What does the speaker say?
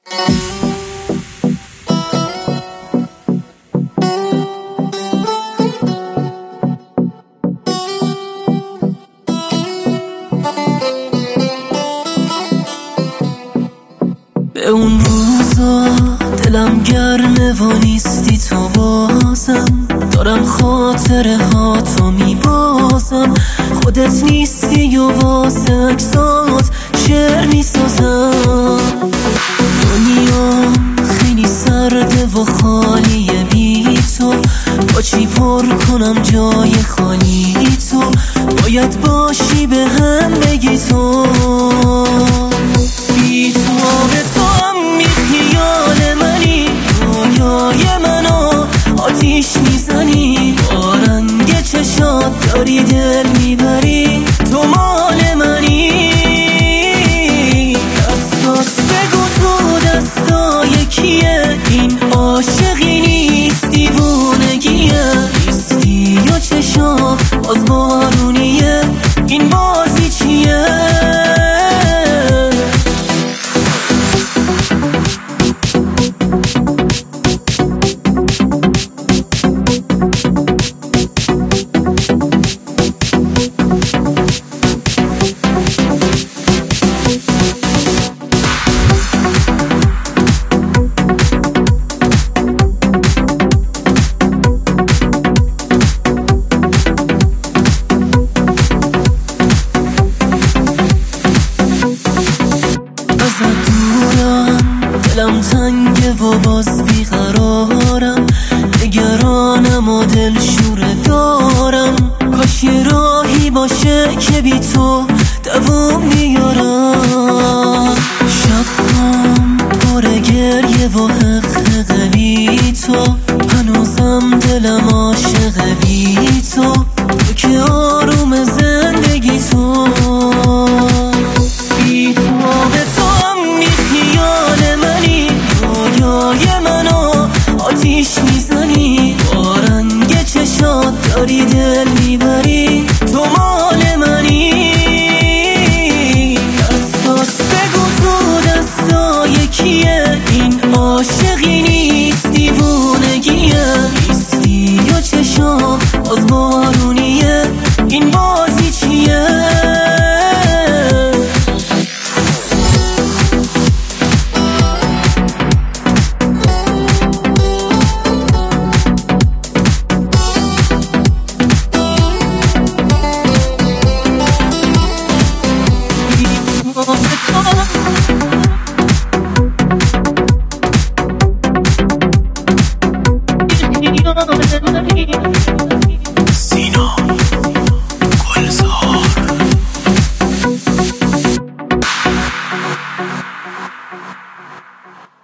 به اون روزا دلم گرمه و نیستی تو بازم، دارم خاطره ها تو میبازم. خودت نیستی و واسه اکسات شعر میسازم. دنیا خیلی سرده و خالیه بی تو، با چی پر کنم جای خالی تو؟ باید باشی به هم بگی تو. بی تو به تو هم می خیال منی، رویای منو آتیش میزنی. با رنگ چشات داری دل میبری، تو مال منی. دستات بگو تو دستای کیه؟ این عاشقی نیست دیوونگیه. نیستی یا چشام باز بارونیه، این بازی چیه؟ دلم تنگه و باز بیقرارم، نگرانم و دل شوره دارم. کاش یه راهی باشه که بی تو دوام بیارم. شبام پر گریه و حقه بی تو، هنوزم دلم عاشق بی تو. تو که آروم زندگی تو. بی تو به تو هم می خیال منی، رویای منو آتیش میزنی. با رنگ چشات داری دل میبری، تو مال منی. دستات بگو تو دستای کیه؟ این عاشقی نیست دیوونگیه. نیستی یا چشام باز بارونیه، این بازی چیه؟ سینا گلزار.